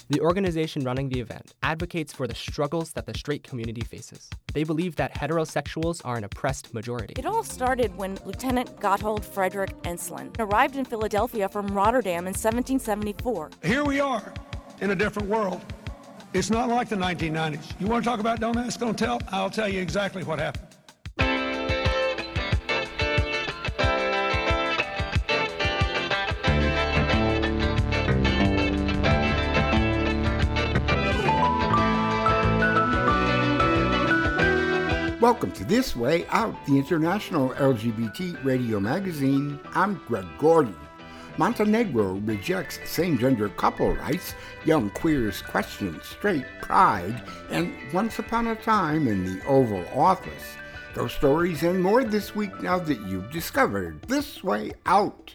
The organization running the event advocates for the struggles that the straight community faces. They believe that heterosexuals are an oppressed majority. It all started when Lieutenant Gotthold Frederick Ensslin arrived in Philadelphia from Rotterdam in 1774. Here we are in a different world. It's not like the 1990s. You want to talk about don't ask, don't tell? I'll tell you exactly what happened. Welcome to This Way Out, the international LGBT radio magazine. I'm Greg Gordy. Montenegro rejects same-gender couple rights, young queers question straight pride, and Once Upon a Time in the Oval Office. Those stories and more this week now that you've discovered This Way Out.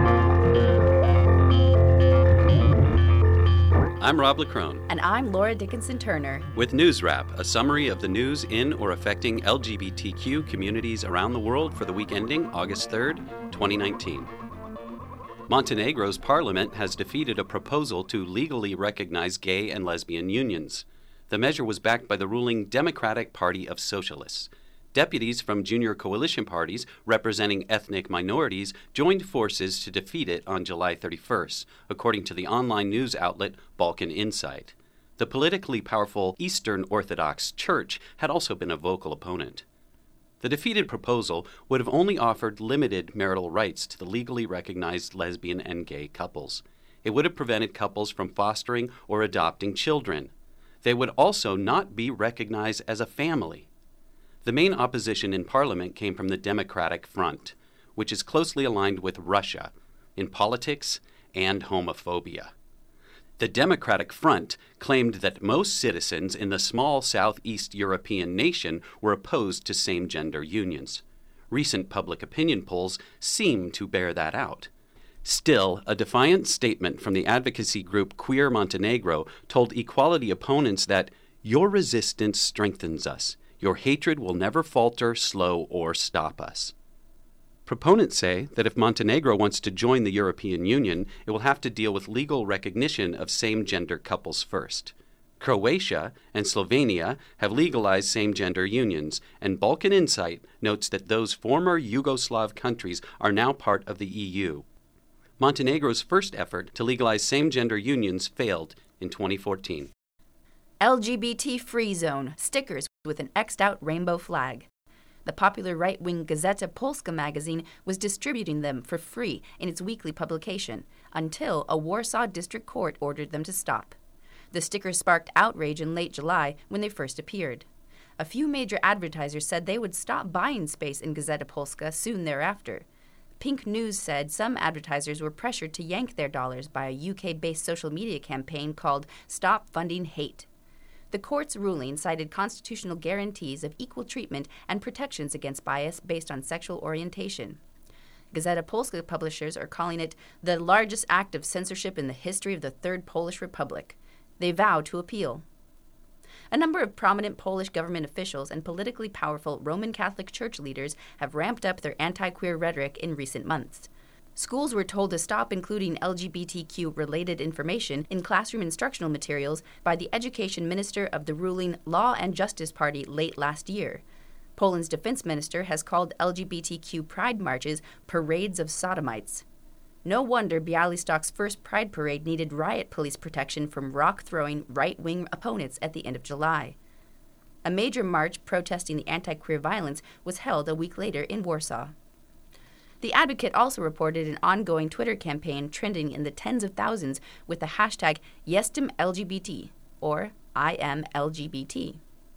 I'm Rob Lacrone. And I'm Laura Dickinson Turner. With News Wrap, a summary of the news in or affecting LGBTQ communities around the world for the week ending August 3rd, 2019. Montenegro's parliament has defeated a proposal to legally recognize gay and lesbian unions. The measure was backed by the ruling Democratic Party of Socialists. Deputies from junior coalition parties representing ethnic minorities joined forces to defeat it on July 31st, according to the online news outlet Balkan Insight. The politically powerful Eastern Orthodox Church had also been a vocal opponent. The defeated proposal would have only offered limited marital rights to the legally recognized lesbian and gay couples. It would have prevented couples from fostering or adopting children. They would also not be recognized as a family. The main opposition in Parliament came from the Democratic Front, which is closely aligned with Russia in politics and homophobia. The Democratic Front claimed that most citizens in the small Southeast European nation were opposed to same-gender unions. Recent public opinion polls seem to bear that out. Still, a defiant statement from the advocacy group Queer Montenegro told equality opponents that your resistance strengthens us. Your hatred will never falter, slow, or stop us. Proponents say that if Montenegro wants to join the European Union, it will have to deal with legal recognition of same-gender couples first. Croatia and Slovenia have legalized same-gender unions, and Balkan Insight notes that those former Yugoslav countries are now part of the EU. Montenegro's first effort to legalize same-gender unions failed in 2014. LGBT Free Zone, stickers with an X'd-out rainbow flag. The popular right-wing Gazeta Polska magazine was distributing them for free in its weekly publication until a Warsaw district court ordered them to stop. The stickers sparked outrage in late July when they first appeared. A few major advertisers said they would stop buying space in Gazeta Polska soon thereafter. Pink News said some advertisers were pressured to yank their dollars by a UK-based social media campaign called Stop Funding Hate. The court's ruling cited constitutional guarantees of equal treatment and protections against bias based on sexual orientation. Gazeta Polska publishers are calling it the largest act of censorship in the history of the Third Polish Republic. They vow to appeal. A number of prominent Polish government officials and politically powerful Roman Catholic Church leaders have ramped up their anti-queer rhetoric in recent months. Schools were told to stop including LGBTQ-related information in classroom instructional materials by the education minister of the ruling Law and Justice Party late last year. Poland's defense minister has called LGBTQ pride marches parades of sodomites. No wonder Bialystok's first pride parade needed riot police protection from rock-throwing right-wing opponents at the end of July. A major march protesting the anti-queer violence was held a week later in Warsaw. The Advocate also reported an ongoing Twitter campaign trending in the tens of thousands with the hashtag YestimLGBT, or I am LGBT.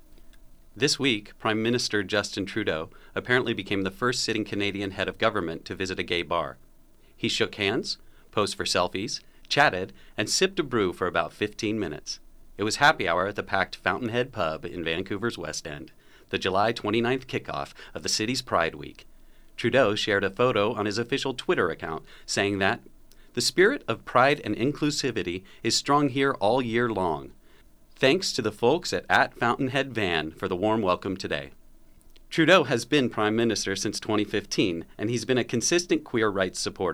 This week, Prime Minister Justin Trudeau apparently became the first sitting Canadian head of government to visit a gay bar. He shook hands, posed for selfies, chatted, and sipped a brew for about 15 minutes. It was happy hour at the packed Fountainhead Pub in Vancouver's West End, the July 29th kickoff of the city's Pride Week. Trudeau shared a photo on his official Twitter account saying that, "The spirit of pride and inclusivity is strong here all year long. Thanks to the folks at Fountainhead Van for the warm welcome today." Trudeau has been Prime Minister since 2015, and he's been a consistent queer rights supporter.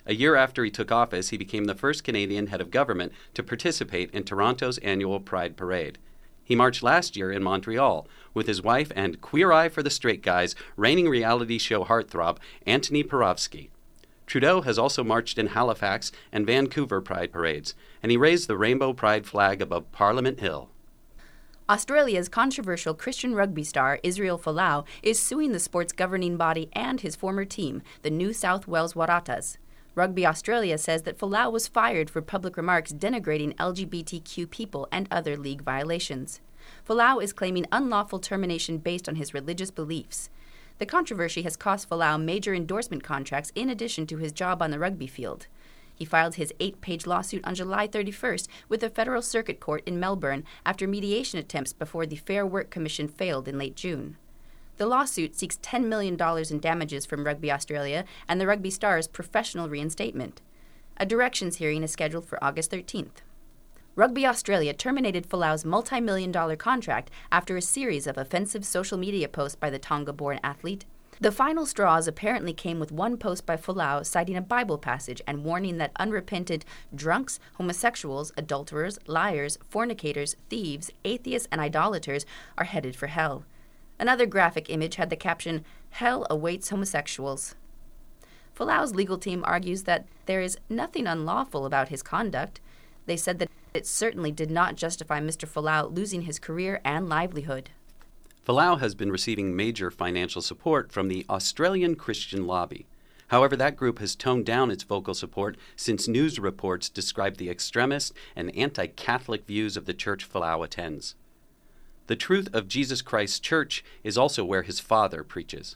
A year after he took office, he became the first Canadian head of government to participate in Toronto's annual Pride Parade. He marched last year in Montreal with his wife and Queer Eye for the Straight Guys reigning reality show heartthrob Antoni Porowski. Trudeau has also marched in Halifax and Vancouver Pride parades, and he raised the rainbow pride flag above Parliament Hill. Australia's controversial Christian rugby star Israel Folau is suing the sport's governing body and his former team, the New South Wales Waratahs. Rugby Australia says that Folau was fired for public remarks denigrating LGBTQ people and other league violations. Folau is claiming unlawful termination based on his religious beliefs. The controversy has cost Folau major endorsement contracts in addition to his job on the rugby field. He filed his 8-page lawsuit on July 31st with the Federal Circuit Court in Melbourne after mediation attempts before the Fair Work Commission failed in late June. The lawsuit seeks $10 million in damages from Rugby Australia and the Rugby Stars' professional reinstatement. A directions hearing is scheduled for August 13th. Rugby Australia terminated Folau's multi-million-dollar contract after a series of offensive social media posts by the Tonga-born athlete. The final straws apparently came with one post by Folau citing a Bible passage and warning that unrepentant drunks, homosexuals, adulterers, liars, fornicators, thieves, atheists, and idolaters are headed for hell. Another graphic image had the caption, "Hell awaits homosexuals." Folau's legal team argues that there is nothing unlawful about his conduct. They said that it certainly did not justify Mr. Folau losing his career and livelihood. Folau has been receiving major financial support from the Australian Christian Lobby. However, that group has toned down its vocal support since news reports describe the extremist and anti-Catholic views of the church Folau attends. The Truth of Jesus Christ Church is also where his father preaches.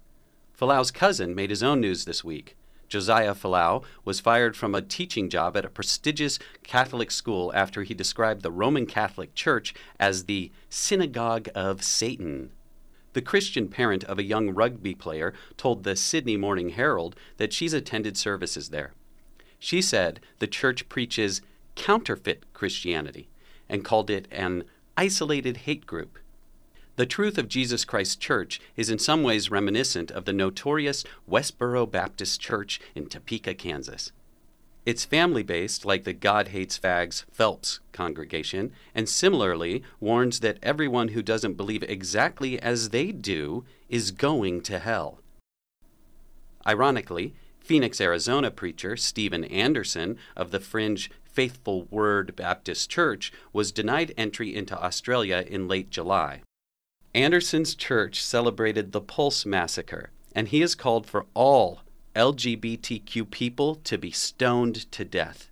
Folau's cousin made his own news this week. Josiah Folau was fired from a teaching job at a prestigious Catholic school after he described the Roman Catholic Church as the synagogue of Satan. The Christian parent of a young rugby player told the Sydney Morning Herald that she's attended services there. She said the church preaches counterfeit Christianity and called it an isolated hate group. The Truth of Jesus Christ Church is in some ways reminiscent of the notorious Westboro Baptist Church in Topeka, Kansas. It's family-based, like the God Hates Fags Phelps congregation, and similarly warns that everyone who doesn't believe exactly as they do is going to hell. Ironically, Phoenix, Arizona preacher Steven Anderson of the fringe Faithful Word Baptist Church was denied entry into Australia in late July. Anderson's church celebrated the Pulse Massacre, and he has called for all LGBTQ people to be stoned to death.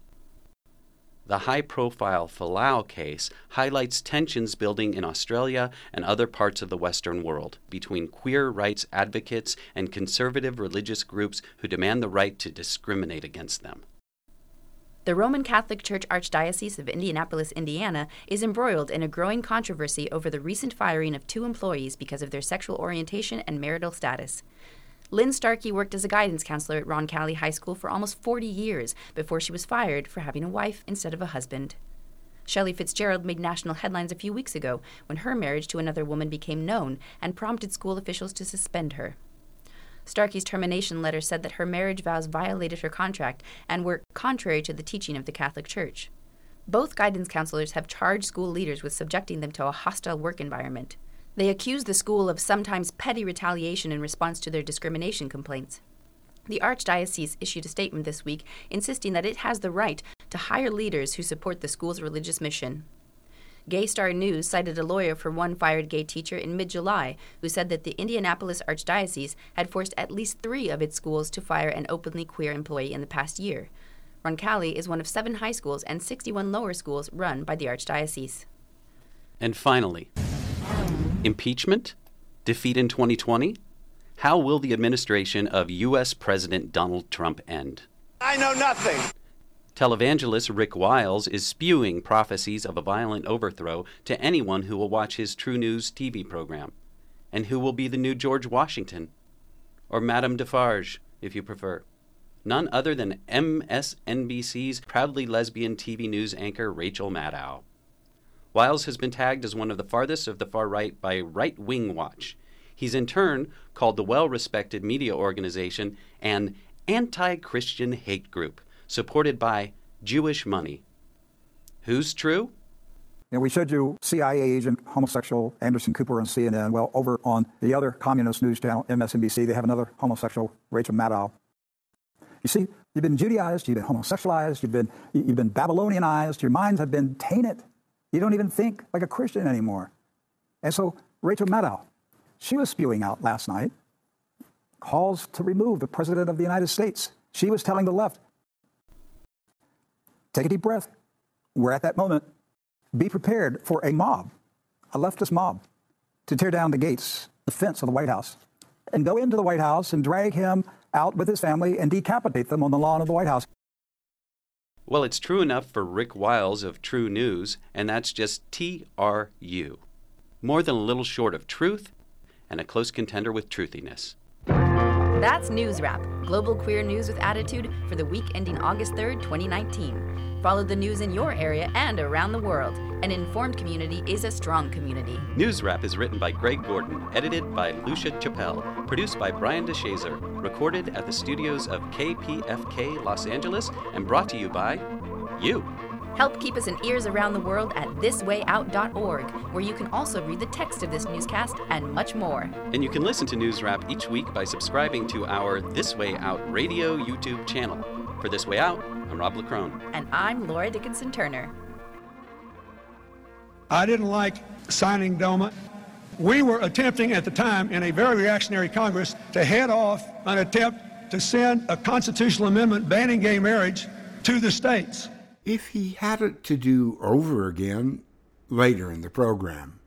The high-profile Folau case highlights tensions building in Australia and other parts of the Western world between queer rights advocates and conservative religious groups who demand the right to discriminate against them. The Roman Catholic Church Archdiocese of Indianapolis, Indiana, is embroiled in a growing controversy over the recent firing of 2 employees because of their sexual orientation and marital status. Lynn Starkey worked as a guidance counselor at Roncalli High School for almost 40 years before she was fired for having a wife instead of a husband. Shelley Fitzgerald made national headlines a few weeks ago when her marriage to another woman became known and prompted school officials to suspend her. Starkey's termination letter said that her marriage vows violated her contract and were contrary to the teaching of the Catholic Church. Both guidance counselors have charged school leaders with subjecting them to a hostile work environment. They accuse the school of sometimes petty retaliation in response to their discrimination complaints. The Archdiocese issued a statement this week insisting that it has the right to hire leaders who support the school's religious mission. Gay Star News cited a lawyer for one fired gay teacher in mid-July who said that the Indianapolis Archdiocese had forced at least 3 of its schools to fire an openly queer employee in the past year. Roncalli is one of 7 high schools and 61 lower schools run by the Archdiocese. And finally, impeachment? Defeat in 2020? How will the administration of U.S. President Donald Trump end? I know nothing. Televangelist Rick Wiles is spewing prophecies of a violent overthrow to anyone who will watch his True News TV program. And who will be the new George Washington? Or Madame Defarge, if you prefer. None other than MSNBC's proudly lesbian TV news anchor Rachel Maddow. Wiles has been tagged as one of the farthest of the far right by Right Wing Watch. He's in turn called the well-respected media organization an anti-Christian hate group supported by Jewish money. Who's true? We showed you CIA agent, homosexual Anderson Cooper on CNN. Well, over on the other communist news channel, MSNBC, they have another homosexual, Rachel Maddow. You see, you've been Judaized, you've been homosexualized, you've been Babylonianized, your minds have been tainted. You don't even think like a Christian anymore. And so Rachel Maddow, she was spewing out last night calls to remove the President of the United States. She was telling the left, take a deep breath. We're at that moment. Be prepared for a mob, a leftist mob, to tear down the gates, the fence of the White House, and go into the White House and drag him out with his family and decapitate them on the lawn of the White House. Well, it's true enough for Rick Wiles of True News, and that's just TRU. More than a little short of truth, and a close contender with truthiness. That's News Wrap, global queer news with attitude for the week ending August 3rd, 2019. Follow the news in your area and around the world. An informed community is a strong community. News Wrap is written by Greg Gordon, edited by Lucia Chappelle, produced by Brian DeShazer, recorded at the studios of KPFK Los Angeles, and brought to you by you. Help keep us in ears around the world at thiswayout.org, where you can also read the text of this newscast and much more. And you can listen to News Wrap each week by subscribing to our This Way Out radio YouTube channel. For This Way Out, I'm Rob LaCrone. And I'm Laura Dickinson Turner. I didn't like signing DOMA. We were attempting at the time in a very reactionary Congress to head off an attempt to send a constitutional amendment banning gay marriage to the states. If he had it to do over again later in the program.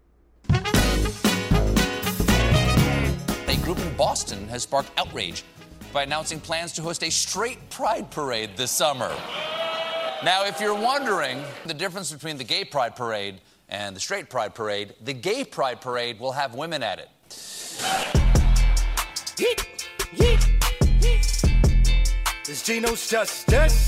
A group in Boston has sparked outrage by announcing plans to host a straight pride parade this summer. Now, if you're wondering the difference between the gay pride parade and the straight pride parade, the gay pride parade will have women at it. Yeet, yeet, yeet. It's Gino's Justice.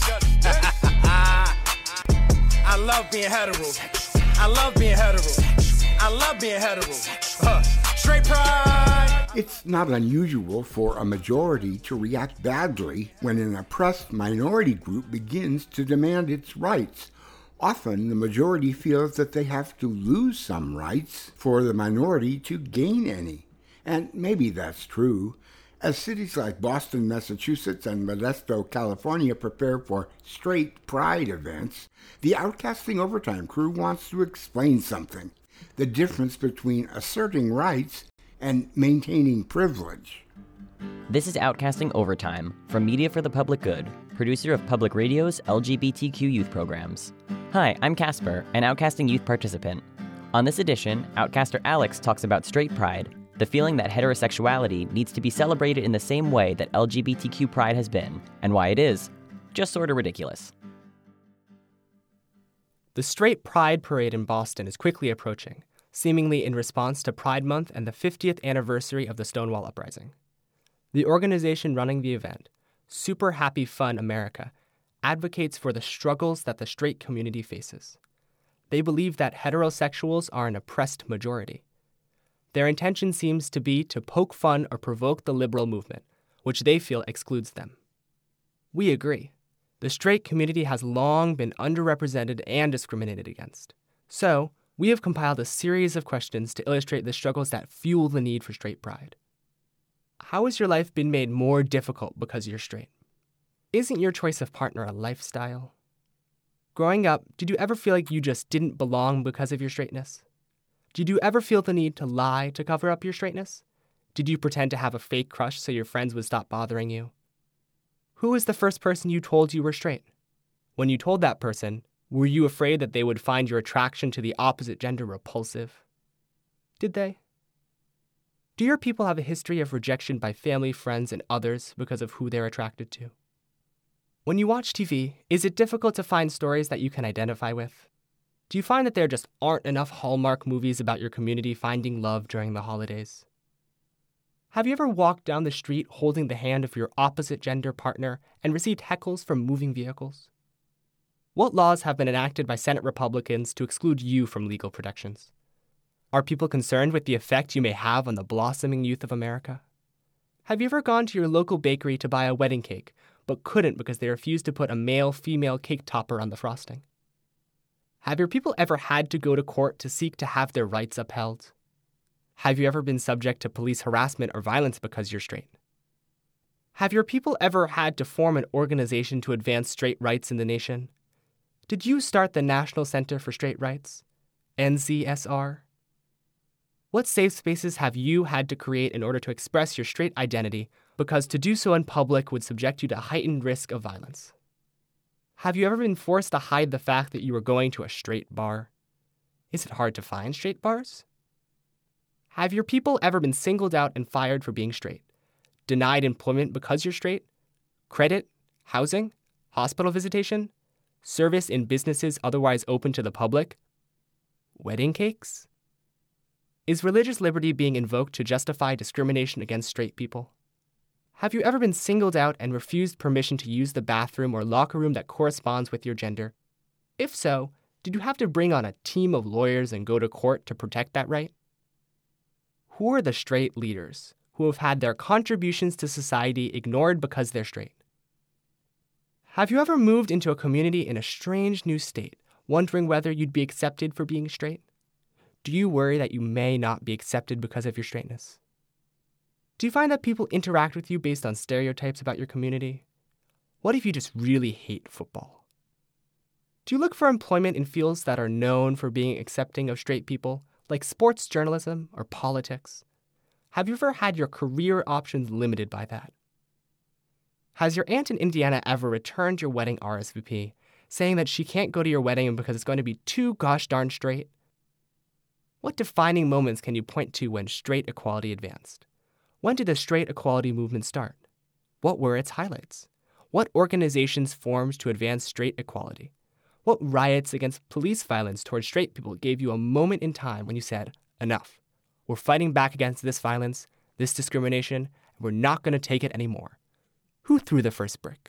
I love being hetero. I love being hetero. I love being hetero. Straight pride. It's not unusual for a majority to react badly when an oppressed minority group begins to demand its rights. Often, the majority feels that they have to lose some rights for the minority to gain any. And maybe that's true. As cities like Boston, Massachusetts, and Modesto, California prepare for straight pride events, the Outcasting Overtime crew wants to explain something: the difference between asserting rights and maintaining privilege. This is Outcasting Overtime from Media for the Public Good, producer of Public Radio's LGBTQ youth programs. Hi, I'm Casper, an Outcasting youth participant. On this edition, Outcaster Alex talks about straight pride, the feeling that heterosexuality needs to be celebrated in the same way that LGBTQ pride has been, and why it is just sort of ridiculous. The Straight Pride Parade in Boston is quickly approaching, seemingly in response to Pride Month and the 50th anniversary of the Stonewall Uprising. The organization running the event, Super Happy Fun America, advocates for the struggles that the straight community faces. They believe that heterosexuals are an oppressed majority. Their intention seems to be to poke fun or provoke the liberal movement, which they feel excludes them. We agree. The straight community has long been underrepresented and discriminated against. So, we have compiled a series of questions to illustrate the struggles that fuel the need for straight pride. How has your life been made more difficult because you're straight? Isn't your choice of partner a lifestyle? Growing up, did you ever feel like you just didn't belong because of your straightness? Did you ever feel the need to lie to cover up your straightness? Did you pretend to have a fake crush so your friends would stop bothering you? Who was the first person you told you were straight? When you told that person, were you afraid that they would find your attraction to the opposite gender repulsive? Did they? Do your people have a history of rejection by family, friends, and others because of who they're attracted to? When you watch TV, is it difficult to find stories that you can identify with? Do you find that there just aren't enough Hallmark movies about your community finding love during the holidays? Have you ever walked down the street holding the hand of your opposite gender partner and received heckles from moving vehicles? What laws have been enacted by Senate Republicans to exclude you from legal protections? Are people concerned with the effect you may have on the blossoming youth of America? Have you ever gone to your local bakery to buy a wedding cake, but couldn't because they refused to put a male-female cake topper on the frosting? Have your people ever had to go to court to seek to have their rights upheld? Have you ever been subject to police harassment or violence because you're straight? Have your people ever had to form an organization to advance straight rights in the nation? Did you start the National Center for Straight Rights, NCSR? What safe spaces have you had to create in order to express your straight identity, because to do so in public would subject you to heightened risk of violence? Have you ever been forced to hide the fact that you were going to a straight bar? Is it hard to find straight bars? Have your people ever been singled out and fired for being straight? Denied employment because you're straight? Credit, housing, hospital visitation, service in businesses otherwise open to the public? Wedding cakes? Is religious liberty being invoked to justify discrimination against straight people? Have you ever been singled out and refused permission to use the bathroom or locker room that corresponds with your gender? If so, did you have to bring on a team of lawyers and go to court to protect that right? Who are the straight leaders who have had their contributions to society ignored because they're straight? Have you ever moved into a community in a strange new state, wondering whether you'd be accepted for being straight? Do you worry that you may not be accepted because of your straightness? Do you find that people interact with you based on stereotypes about your community? What if you just really hate football? Do you look for employment in fields that are known for being accepting of straight people, like sports journalism or politics? Have you ever had your career options limited by that? Has your aunt in Indiana ever returned your wedding RSVP, saying that she can't go to your wedding because it's going to be too gosh darn straight? What defining moments can you point to when straight equality advanced? When did the straight equality movement start? What were its highlights? What organizations formed to advance straight equality? What riots against police violence towards straight people gave you a moment in time when you said, enough. We're fighting back against this violence, this discrimination, and we're not going to take it anymore. Who threw the first brick?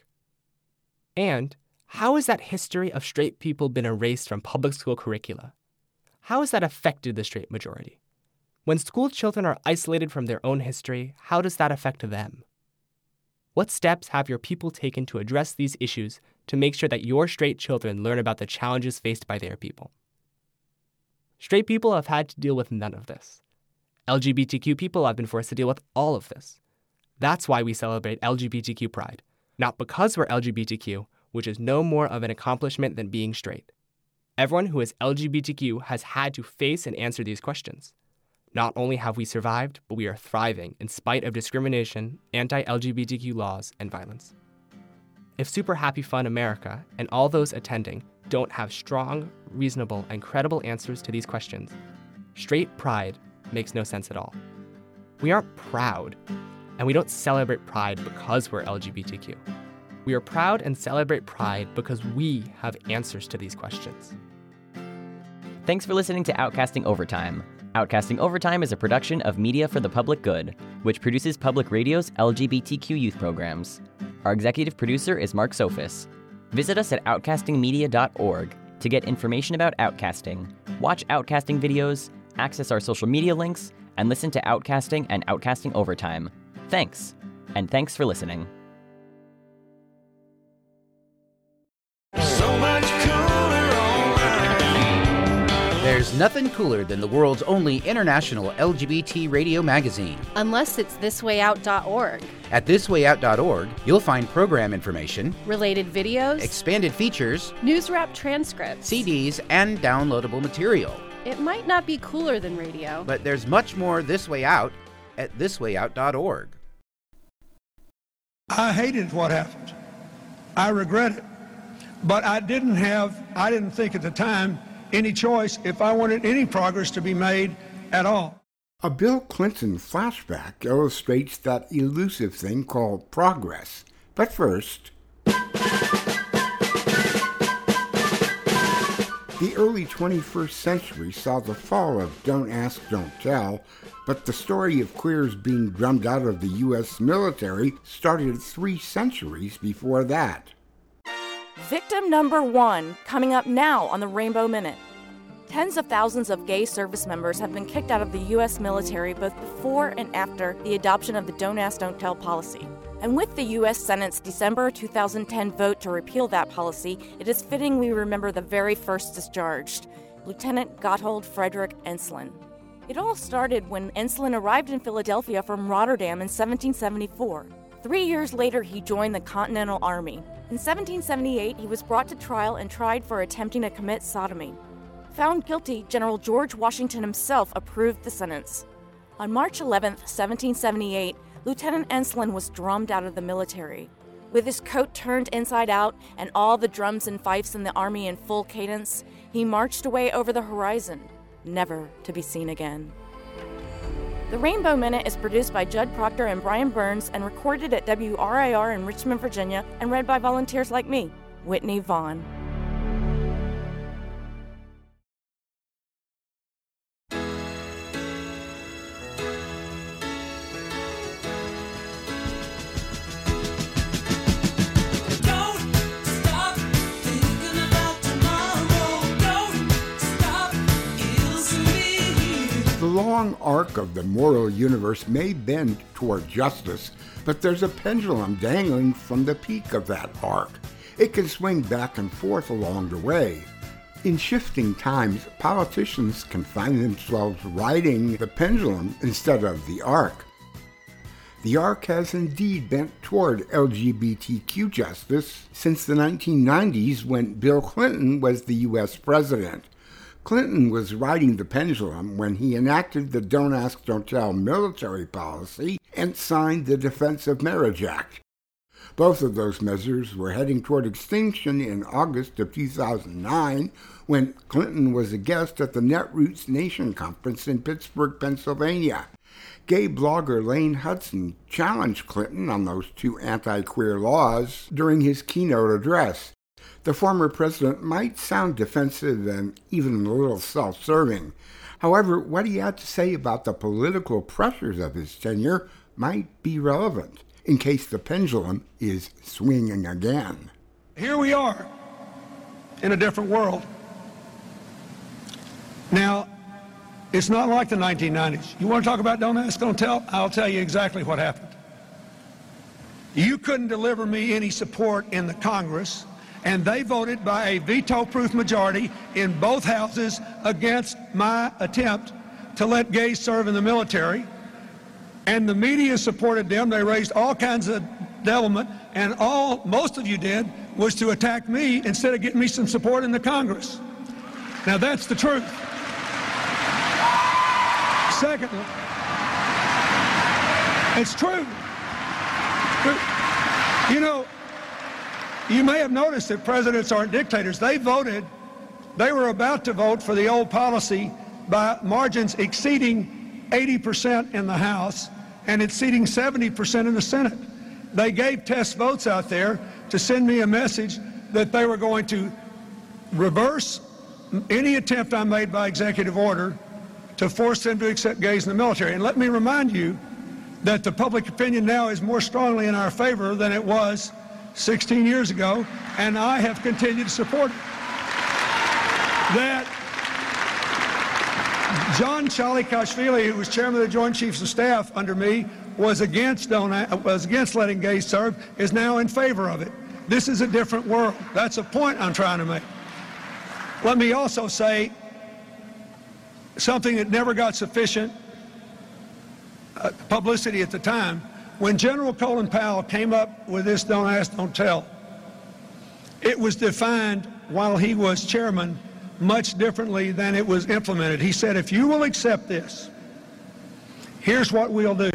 And how has that history of straight people been erased from public school curricula? How has that affected the straight majority? When school children are isolated from their own history, how does that affect them? What steps have your people taken to address these issues to make sure that your straight children learn about the challenges faced by their people? Straight people have had to deal with none of this. LGBTQ people have been forced to deal with all of this. That's why we celebrate LGBTQ Pride, not because we're LGBTQ, which is no more of an accomplishment than being straight. Everyone who is LGBTQ has had to face and answer these questions. Not only have we survived, but we are thriving in spite of discrimination, anti-LGBTQ laws, and violence. If Super Happy Fun America and all those attending don't have strong, reasonable, and credible answers to these questions, straight pride makes no sense at all. We aren't proud, and we don't celebrate pride because we're LGBTQ. We are proud and celebrate pride because we have answers to these questions. Thanks for listening to Outcasting Overtime. Outcasting Overtime is a production of Media for the Public Good, which produces public radio's LGBTQ youth programs. Our executive producer is Mark Sophis. Visit us at outcastingmedia.org to get information about outcasting, watch outcasting videos, access our social media links, and listen to Outcasting and Outcasting Overtime. Thanks, and thanks for listening. So much cooler online. There's nothing cooler than the world's only international LGBT radio magazine. Unless it's thiswayout.org. At thiswayout.org, you'll find program information, related videos, expanded features, news wrap transcripts, CDs, and downloadable material. It might not be cooler than radio, but there's much more This Way Out at thiswayout.org. I hated what happened. I regret it. But I didn't think at the time any choice if I wanted any progress to be made at all. A Bill Clinton flashback illustrates that elusive thing called progress. But first, the early 21st century saw the fall of Don't Ask, Don't Tell, but the story of queers being drummed out of the U.S. military started 3 centuries before that. Victim number 1, coming up now on the Rainbow Minute. Tens of thousands of gay service members have been kicked out of the U.S. military both before and after the adoption of the Don't Ask, Don't Tell policy. And with the U.S. Senate's December 2010 vote to repeal that policy, it is fitting we remember the very first discharged, Lieutenant Gotthold Frederick Enslin. It all started when Enslin arrived in Philadelphia from Rotterdam in 1774. 3 years later, he joined the Continental Army. In 1778, he was brought to trial and tried for attempting to commit sodomy. Found guilty, General George Washington himself approved the sentence. On March 11, 1778, Lieutenant Enslin was drummed out of the military. With his coat turned inside out and all the drums and fifes in the army in full cadence, he marched away over the horizon, never to be seen again. The Rainbow Minute is produced by Judd Proctor and Brian Burns and recorded at WRIR in Richmond, Virginia, and read by volunteers like me, Whitney Vaughn. The long arc of the moral universe may bend toward justice, but there's a pendulum dangling from the peak of that arc. It can swing back and forth along the way. In shifting times, politicians can find themselves riding the pendulum instead of the arc. The arc has indeed bent toward LGBTQ justice since the 1990s when Bill Clinton was the U.S. president. Clinton was riding the pendulum when he enacted the Don't Ask, Don't Tell military policy and signed the Defense of Marriage Act. Both of those measures were heading toward extinction in August of 2009 when Clinton was a guest at the Netroots Nation Conference in Pittsburgh, Pennsylvania. Gay blogger Lane Hudson challenged Clinton on those two anti-queer laws during his keynote address. The former president might sound defensive and even a little self-serving. However, what he had to say about the political pressures of his tenure might be relevant in case the pendulum is swinging again. Here we are in a different world. Now, it's not like the 1990s. You want to talk about Don't Ask, Don't Tell? I'll tell you exactly what happened. You couldn't deliver me any support in the Congress, and they voted by a veto-proof majority in both houses against my attempt to let gays serve in the military. And the media supported them. They raised all kinds of devilment, and all most of you did was to attack me instead of getting me some support in the Congress. Now that's the truth. Secondly, it's true. You know, you may have noticed that presidents aren't dictators. They were about to vote for the old policy by margins exceeding 80% in the House and exceeding 70% in the Senate. They gave test votes out there to send me a message that they were going to reverse any attempt I made by executive order to force them to accept gays in the military. And let me remind you that the public opinion now is more strongly in our favor than it was 16 years ago, and I have continued to support it. That John Chalikashvili, who was chairman of the Joint Chiefs of Staff under me, was against letting gays serve, is now in favor of it. This is a different world. That's a point I'm trying to make. Let me also say something that never got sufficient publicity at the time. When General Colin Powell came up with this Don't Ask, Don't Tell, it was defined while he was chairman much differently than it was implemented. He said, if you will accept this, here's what we'll do.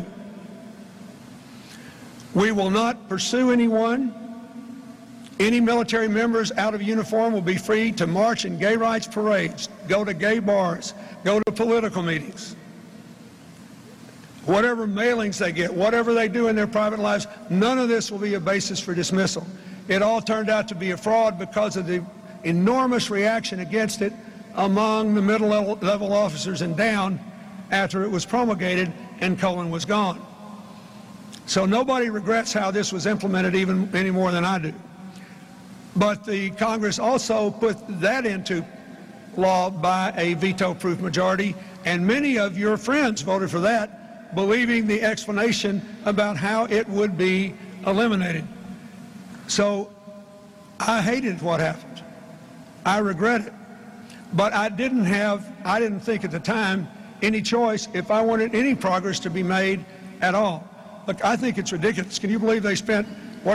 We will not pursue anyone. Any military members out of uniform will be free to march in gay rights parades, go to gay bars, go to political meetings. Whatever mailings they get, whatever they do in their private lives, none of this will be a basis for dismissal. It all turned out to be a fraud because of the enormous reaction against it among the middle level officers and down after it was promulgated and Colin was gone. So nobody regrets how this was implemented even any more than I do. But the Congress also put that into law by a veto-proof majority, and many of your friends voted for that, believing the explanation about how it would be eliminated. So I hated what happened. I regret it. But I didn't think at the time any choice if I wanted any progress to be made at all. Look, I think it's ridiculous. Can you believe they spent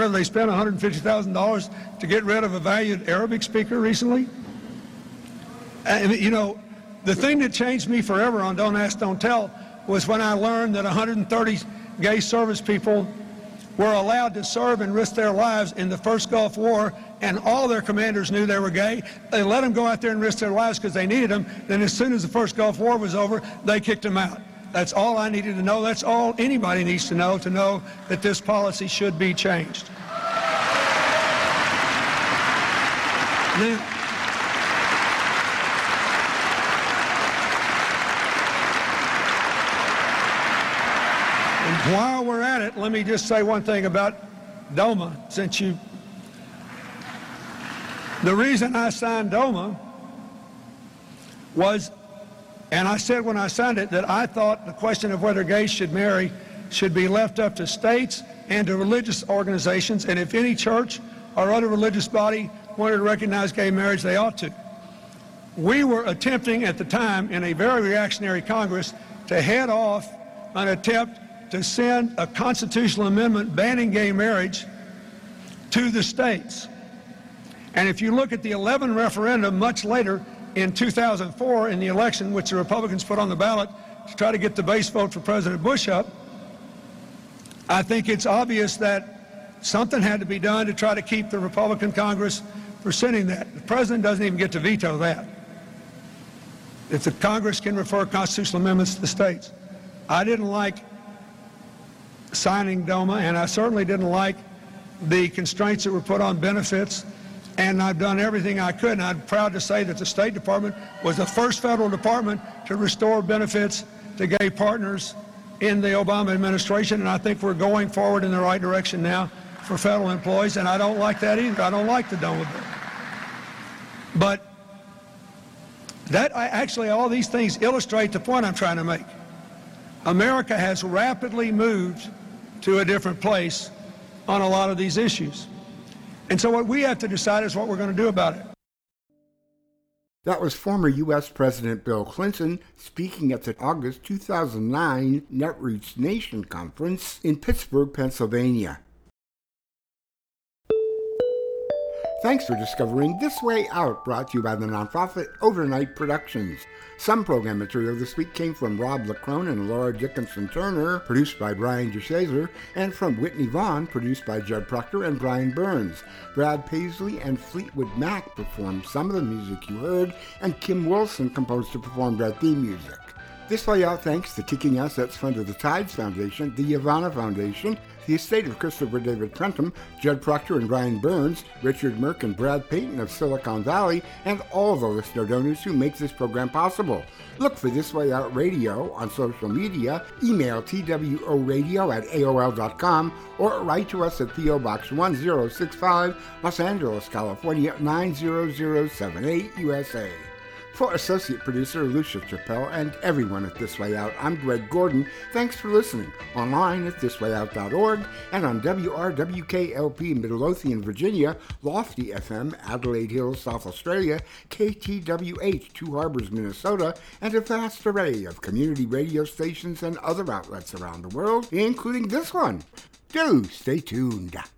$150,000 to get rid of a valued Arabic speaker recently? And, you know, the thing that changed me forever on Don't Ask, Don't Tell was when I learned that 130 gay service people were allowed to serve and risk their lives in the first Gulf War, and all their commanders knew they were gay. They let them go out there and risk their lives because they needed them. Then as soon as the first Gulf War was over, they kicked them out. That's all I needed to know. That's all anybody needs to know that this policy should be changed. Now, and while we're at it, let me just say one thing about DOMA. The reason I signed DOMA was, and I said when I signed it, that I thought the question of whether gays should marry should be left up to states and to religious organizations, and if any church or other religious body wanted to recognize gay marriage, they ought to. We were attempting at the time in a very reactionary Congress to head off an attempt to send a constitutional amendment banning gay marriage to the states. And if you look at the 11 referendum much later in 2004 in the election, which the Republicans put on the ballot to try to get the base vote for President Bush up, I think it's obvious that something had to be done to try to keep the Republican Congress from sending that. The president doesn't even get to veto that. If the Congress can refer constitutional amendments to the states. I didn't like signing DOMA, and I certainly didn't like the constraints that were put on benefits, and I've done everything I could, and I'm proud to say that the State Department was the first federal department to restore benefits to gay partners in the Obama administration, and I think we're going forward in the right direction now for federal employees, and I don't like that either. I don't like the DOMA bill. But actually all these things illustrate the point I'm trying to make. America has rapidly moved to a different place on a lot of these issues. And so what we have to decide is what we're going to do about it. That was former U.S. President Bill Clinton speaking at the August 2009 NetRoots Nation Conference in Pittsburgh, Pennsylvania. Thanks for discovering This Way Out, brought to you by the nonprofit Overnight Productions. Some program material this week came from Rob Lacrone and Laura Dickinson Turner, produced by Brian DeShazer, and from Whitney Vaughn, produced by Judd Proctor and Brian Burns. Brad Paisley and Fleetwood Mac performed some of the music you heard, and Kim Wilson composed and performed our theme music. This Way Out thanks the Kicking Assets Fund of the Tides Foundation, the Ivana Foundation, the estate of Christopher David Prentham, Judd Proctor and Brian Burns, Richard Merck and Brad Payton of Silicon Valley, and all the listener donors who make this program possible. Look for This Way Out Radio on social media, email tworadio@aol.com, or write to us at P.O. Box 1065, Los Angeles, California, 90078, USA. For associate producer Lucia Chappelle and everyone at This Way Out, I'm Greg Gordon. Thanks for listening. Online at thiswayout.org and on WRWKLP Midlothian, Virginia, Lofty FM, Adelaide Hills, South Australia, KTWH, Two Harbors, Minnesota, and a vast array of community radio stations and other outlets around the world, including this one. Do stay tuned.